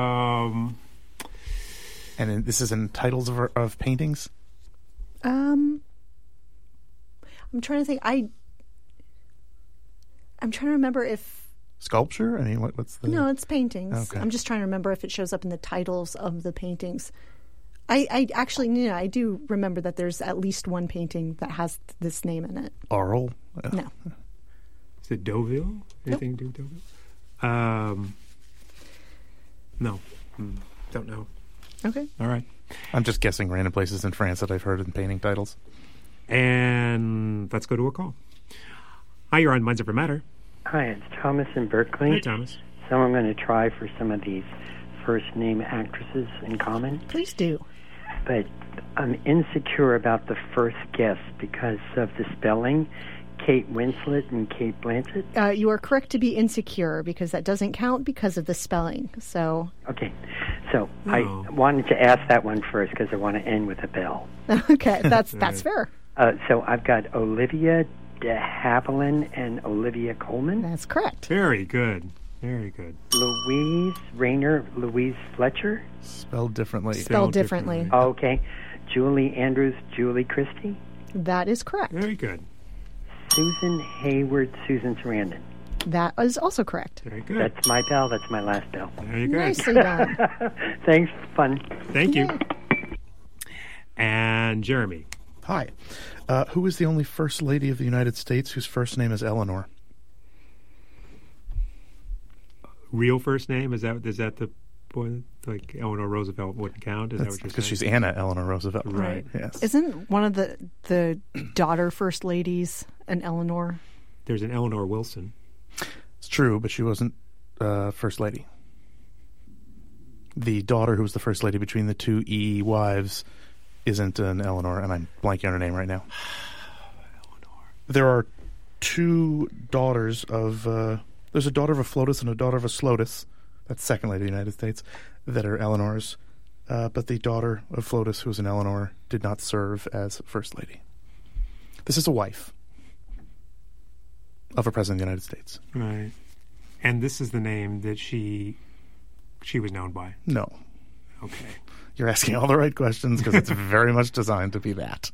And this is in titles of paintings? I'm trying to think. I'm trying to remember if... Sculpture? I mean, what's the... No, it's paintings. Okay. I'm just trying to remember if it shows up in the titles of the paintings. I actually, I do remember that there's at least one painting that has this name in it. Arles? No. Is it Deauville? Anything to do with Deauville? No. Don't know. Okay. All right. I'm just guessing random places in France that I've heard in painting titles. And let's go to a call. Hi, you're on Minds Over Matter. Hi, it's Thomas in Berkeley. Hi, Thomas. So I'm going to try for some of these first-name actresses in common. Please do. But I'm insecure about the first guess because of the spelling. Kate Winslet and Kate Blanchett. You are correct to be insecure because that doesn't count because of the spelling. So Okay. So I wanted to ask that one first because I want to end with a bell. okay, that's fair. So I've got Olivia de Havilland and Olivia Colman. That's correct. Very good. Very good. Louise Rayner, Louise Fletcher. Spelled differently. Spelled differently. Okay. Julie Andrews, Julie Christie. That is correct. Very good. Susan Hayward, Susan Sarandon. That is also correct. Very good. That's my bell. That's my last bell. Very good. Nicely done. Thanks. Fun. Thank you. And Jeremy. Hi. Who is the only First Lady of the United States whose first name is Eleanor? Real first name? Is that the point? Like Eleanor Roosevelt wouldn't count? Is that what you're saying? Because she's Anna Eleanor Roosevelt. Right. Yes. Isn't one of the daughter first ladies an Eleanor? There's an Eleanor Wilson. It's true, but she wasn't First Lady. The daughter who was the First Lady between the two wives isn't an Eleanor, and I'm blanking on her name right now. Eleanor. There are two daughters of... there's a daughter of a FLOTUS and a daughter of a SLOTUS. That's Second Lady of the United States, that are Eleanors. But the daughter of FLOTUS, who was an Eleanor, did not serve as First Lady. This is a wife of a President of the United States. Right. And this is the name that she was known by? No. Okay. You're asking all the right questions because it's very much designed to be that.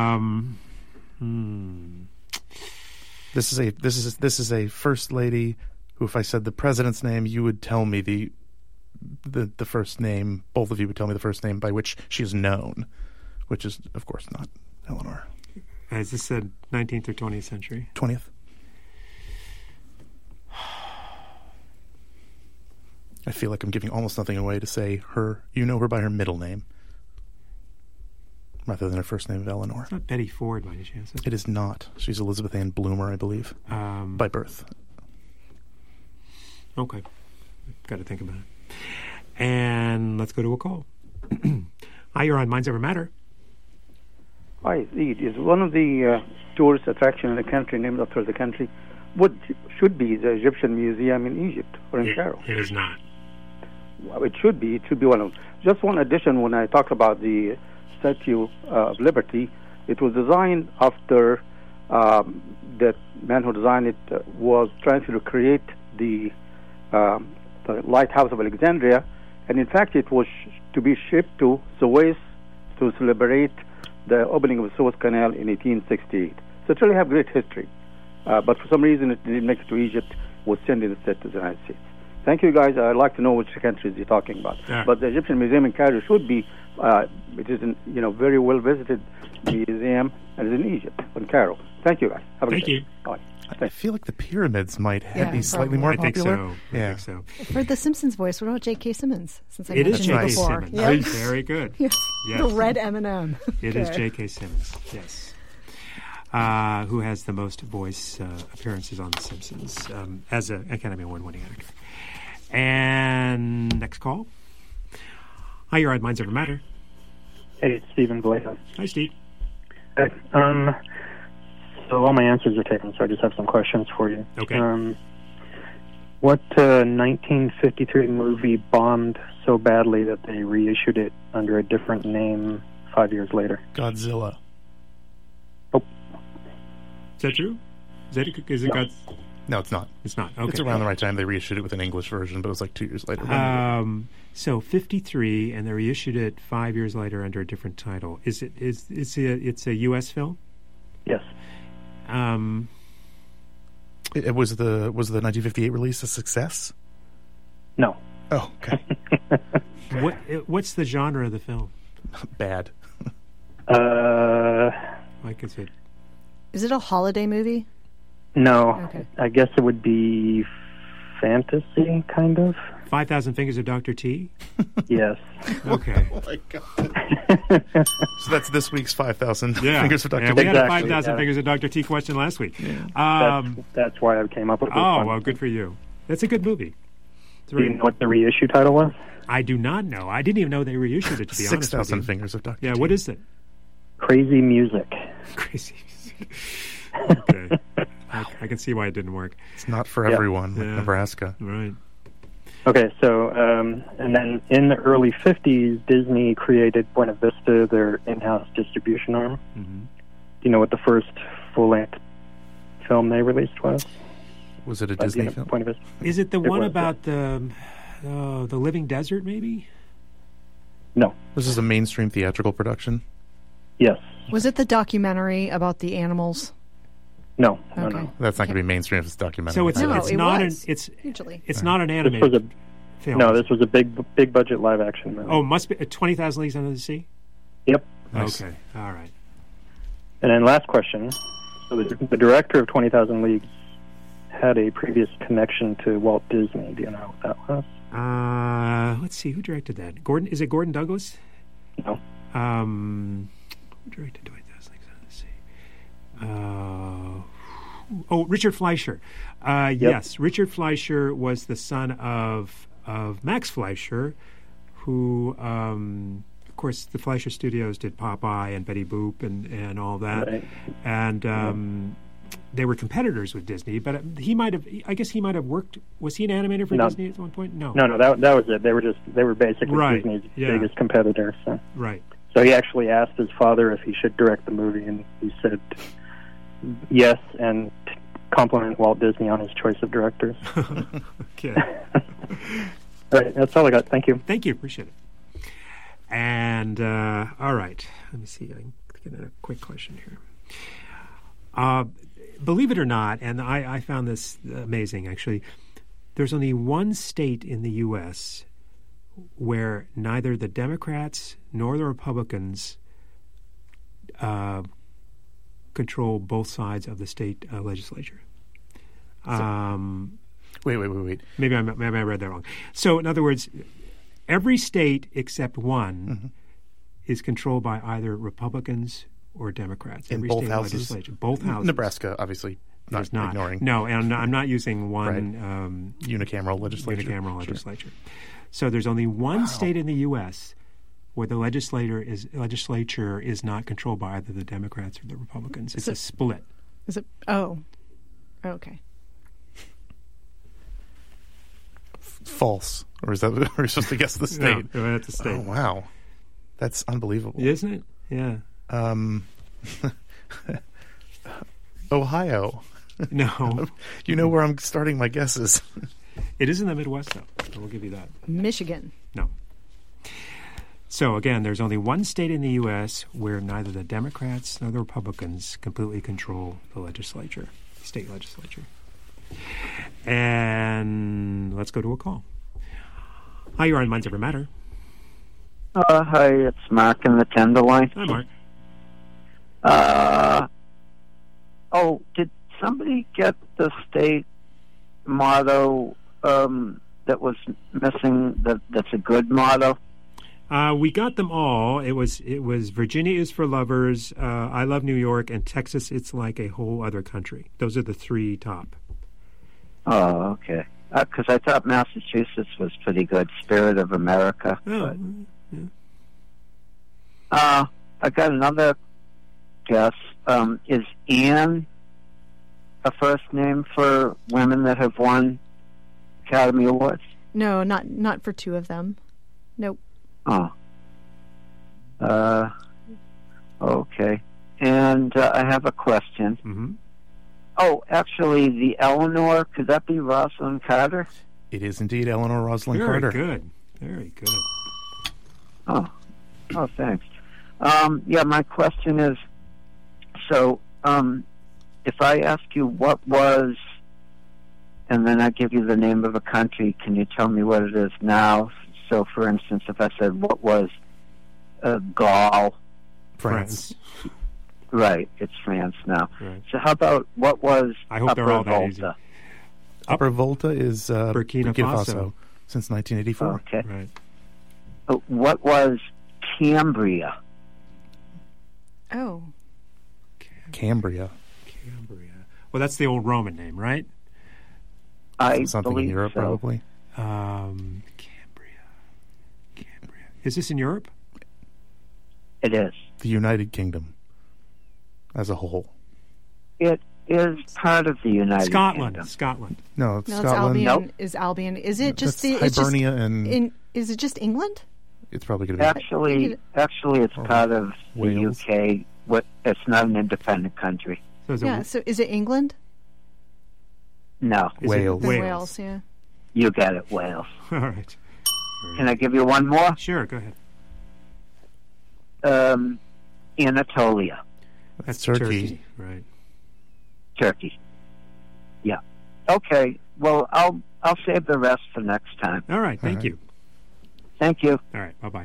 This is a First Lady who, if I said the president's name, you would tell me the first name. Both of you would tell me the first name by which she is known, which is, of course, not Eleanor. Is this the 19th or 20th century? 20th. I feel like I'm giving almost nothing away to say her. You know her by her middle name, rather than her first name of Eleanor. It's not Betty Ford, by any chance. It is not. She's Elizabeth Ann Bloomer, I believe, by birth. Okay. Got to think about it. And let's go to a call. Hi, you're on Minds Over Matter. Hi, is one of the tourist attractions in the country named after the country what should be the Egyptian Museum in Egypt or in Cairo? It is not. Well, it should be. It should be one of them. Just one addition, when I talk about the Statue of Liberty, it was designed after the man who designed it was trying to recreate the Lighthouse of Alexandria, and in fact it was to be shipped to Suez to celebrate the opening of the Suez Canal in 1868. So it really have great history. But for some reason it didn't make it to Egypt, was sent instead to the United States. Thank you, guys. I'd like to know which countries you're talking about. Yeah. But the Egyptian Museum in Cairo should be, it is a very well-visited museum, and it's in Egypt, in Cairo. Thank you, guys. Have a good day. You. Bye. I feel like the pyramids might be slightly more popular. I think so. For the Simpsons voice, what about J.K. Simmons? Since I it is mentioned J.K. before. Simmons. Yep. Very good. Yes. Yes. The red M&M. It is J.K. Simmons, yes. Who has the most voice appearances on The Simpsons as an Academy Award-winning actor. And next call. Hi, you're on Minds Over Matter. Hey, it's Stephen Vallejo. Hi, Steve. Hey, so all my answers are taken, so I just have some questions for you. Okay. What 1953 movie bombed so badly that they reissued it under a different name 5 years later? Godzilla. Oh. Is that true? Is it Godzilla? No, it's not. It's not. Okay. It's around the right time they reissued it with an English version, but it was like 2 years later. So 53, and they reissued it 5 years later under a different title. It's a U.S. film? Yes. It was the 1958 release a success? No. Oh, okay. What's the genre of the film? Bad. Like, is it a holiday movie? No. Okay. I guess it would be fantasy, kind of. 5,000 Fingers of Dr. T? Yes. Okay. Oh, my God. So that's this week's 5,000 Fingers of Dr. Yeah, T. we had a 5,000 Fingers of Dr. T question last week. That's why I came up with this Oh, one. well, good for you. That's a good movie. Do you know what the reissue title was? I do not know. I didn't even know they reissued it, to be honest with you. 6,000 Fingers of Dr. T. Yeah, what is it? Crazy Music. Crazy Music. Okay. I can see why it didn't work. It's not for everyone, like Nebraska. Right. Okay, so, and then in the early 50s, Disney created Buena Vista, their in-house distribution arm. Mm-hmm. Do you know what the first full-length film they released was? Was it a Disney film? Buena Vista? Is it the one about the Living Desert, maybe? No. This is a mainstream theatrical production? Yes. Was it the documentary about the animals? No. Okay. No. That's not going to be mainstream if it's a documentary. So it's it not was, it's not an animated film. No, this was a big budget live action movie. Oh, must be 20,000 Leagues Under the Sea? Yep. Nice. Okay. All right. And then last question. So the director of 20,000 Leagues had a previous connection to Walt Disney. Do you know what that was? Let's see. Who directed that? Gordon? Is it Gordon Douglas? No. Who directed 20,000 Leagues Under the Sea? Richard Fleischer. Yes, Richard Fleischer was the son of Max Fleischer, who, of course, the Fleischer Studios did Popeye and Betty Boop and all that, Right. and they were competitors with Disney. But he might have worked. Was he an animator for Disney at one point? No. No, that was it. They were basically Right. Disney's Yeah. biggest competitor. So. Right. So he actually asked his father if he should direct the movie, and he said yes, and compliment Walt Disney on his choice of directors. Okay. All right, that's all I got. Thank you. Thank you. Appreciate it. And all right, let me see. I can get a quick question here. Believe it or not, and I found this amazing, actually, there's only one state in the U.S. where neither the Democrats nor the Republicans control both sides of the state legislature. Wait. Maybe I read that wrong. So, in other words, every state except one is controlled by either Republicans or Democrats. In every both state houses? legislature. Both houses. Nebraska, obviously, not ignoring. No, and I'm not using one unicameral legislature. So there's only one state in the U.S. where the legislature is not controlled by either the Democrats or the Republicans. It's a split. Is it? Oh, okay. False, or is that? Or are you supposed to guess the state? No, that's a state. Oh wow, that's unbelievable, isn't it? Yeah. Ohio. No. You know where I'm starting my guesses. It is in the Midwest, though. I will give you that. Michigan. No. So, again, there's only one state in the U.S. where neither the Democrats nor the Republicans completely control the legislature, state legislature. And let's go to a call. Hi, you're on Minds Ever Matter. Hi, it's Mark in the Tenderloin. Hi, Mark. Did somebody get the state motto that was missing? That's a good motto. We got them all. It was Virginia is for lovers, I love New York, and Texas, it's like a whole other country. Those are the three top. Oh, okay. Because I thought Massachusetts was pretty good. Spirit of America. Oh, yeah. I got another guess. Is Anne a first name for women that have won Academy Awards? No, not for two of them. Nope. Oh. Okay. And I have a question. Mm-hmm. Oh, actually, the Eleanor, could that be Rosalind Carter? It is indeed Eleanor Rosalind Carter. Very good. Oh, thanks. My question is, so if I ask you what was, and then I give you the name of a country, can you tell me what it is now? So, for instance, if I said, what was Gaul? France. Right, it's France now. Right. So how about what was I hope they're all that easy. Upper Volta is Burkina Faso. Since 1984. Okay. Right. What was Cambria? Oh. Cambria. Well, that's the old Roman name, right? Something in Europe, so. probably. Cambria. Is this in Europe? It is. The United Kingdom as a whole. It is part of the United Kingdom. Scotland. No, it's No, Scotland. it's Albion. Nope. Is Albion? Is it just That's the? It's just Hibernia and is it just England? it's probably going to be Actually, it's part of Wales. the UK. It's not an independent country. So is Yeah. So is it England? No. Wales. Then Wales. Yeah. You got it, Wales. All right. Can I give you one more? Sure, go ahead. Anatolia, That's Turkey. Right. Turkey. Yeah. Okay. Well, I'll save the rest for next time. All right, thank you. Thank you. All right, bye-bye.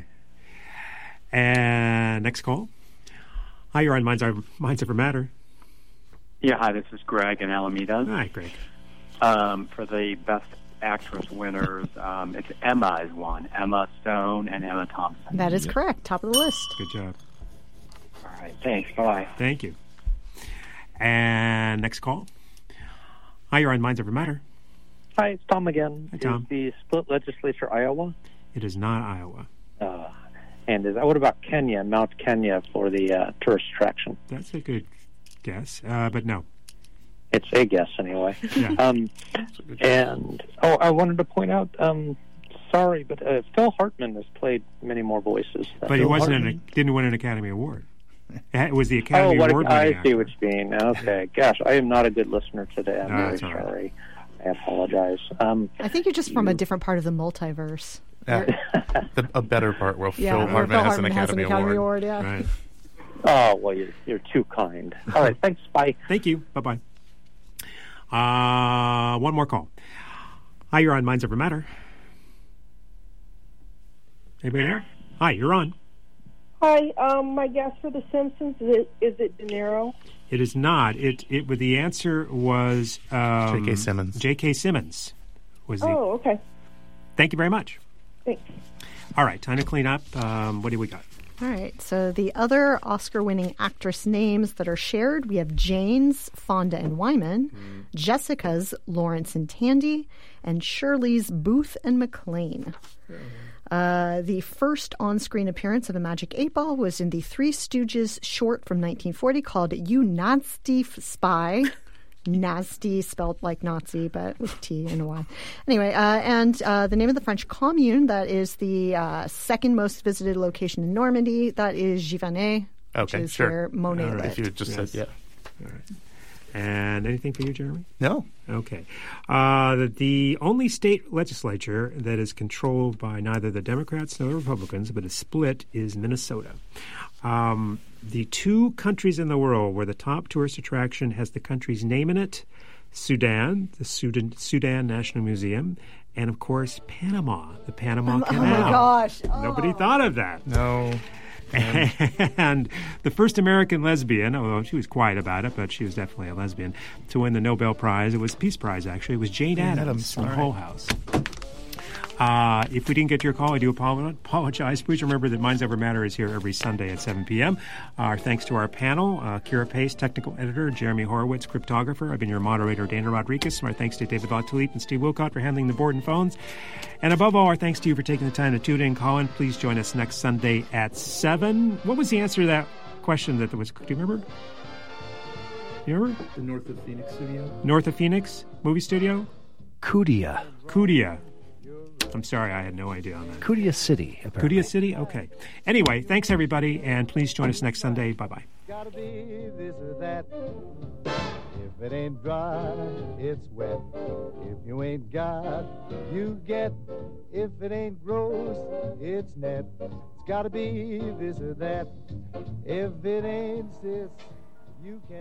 And next call. Hi, you're on Minds Over Matter. Yeah, hi, this is Greg in Alameda. Hi, Greg. For the Best Actress winners, it's Emma is one. Emma Stone and Emma Thompson. That is correct. Top of the list. Good job. All right, thanks. Bye. Thank you. And next call. Hi, you're on Minds Over Matter. Hi, it's Tom again. Hi, Tom. Is the split legislature Iowa? It is not Iowa. And what about Kenya, Mount Kenya, for the tourist attraction? That's a good guess, but no. It's a guess, anyway. Yeah. I wanted to point out, sorry, but Phil Hartman has played many more voices. But he didn't win an Academy Award. It was the Academy Award winning I see actor. what you mean. Okay. Gosh, I am not a good listener today. I'm very that's all right. sorry. I apologize. I think you're just from a different part of the multiverse. A better part where Yeah, Phil Hartman has an Academy Award. Yeah. Right. Oh, well, you're too kind. All right, thanks. Bye. Thank you. Bye-bye. One more call. Hi, you're on Minds Over Matter. Anybody there? Hi, you're on. Hi, my guess for The Simpsons, is it De Niro? It is not. The answer was J.K. Simmons. J.K. Simmons was the. Oh, okay. Thank you very much. Thanks. All right, time to clean up. What do we got? All right. So the other Oscar-winning actress names that are shared, we have Jane's Fonda and Wyman, Jessica's Lawrence and Tandy, and Shirley's Booth and McLean. The first on-screen appearance of a Magic 8-Ball was in the Three Stooges short from 1940 called You Nasty Spy. Nasty, spelled like Nazi, but with T and a Y. Anyway, and the name of the French commune that is the second most visited location in Normandy, that is Giverny, which is where Monet lived. If you had just said, yeah. All right. And anything for you, Jeremy? No. Okay. The only state legislature that is controlled by neither the Democrats nor the Republicans, but is split, is Minnesota. The two countries in the world where the top tourist attraction has the country's name in it, Sudan, the Sudan National Museum, and, of course, Panama, the Panama Canal. Oh, my gosh. Nobody thought of that. No. And the first American lesbian, although she was quiet about it, but she was definitely a lesbian, to win the Nobel Prize. It was Peace Prize, actually. It was Jane Addams from Hull House. If we didn't get to your call, I do apologize. Please remember that Minds Over Matter is here every Sunday at 7 p.m. Our thanks to our panel, Kira Pace, technical editor, Jeremy Horowitz, cryptographer. I've been your moderator, Dana Rodriguez. Our thanks to David Latulippe and Steve Wilcott for handling the board and phones. And above all, our thanks to you for taking the time to tune in. Colin, please join us next Sunday at 7. What was the answer to that question that there was? Do you remember? You remember? The North of Phoenix studio? North of Phoenix movie studio? Kudia. I'm sorry, I had no idea on that. Kudia City, apparently. Kudia City? Okay. Anyway, thanks, everybody, and please join us next Sunday. Bye-bye. Gotta be this or that. If it ain't dry, it's wet. If you ain't got, you get. If it ain't gross, it's net. It's gotta be this or that. If it ain't sis, you can.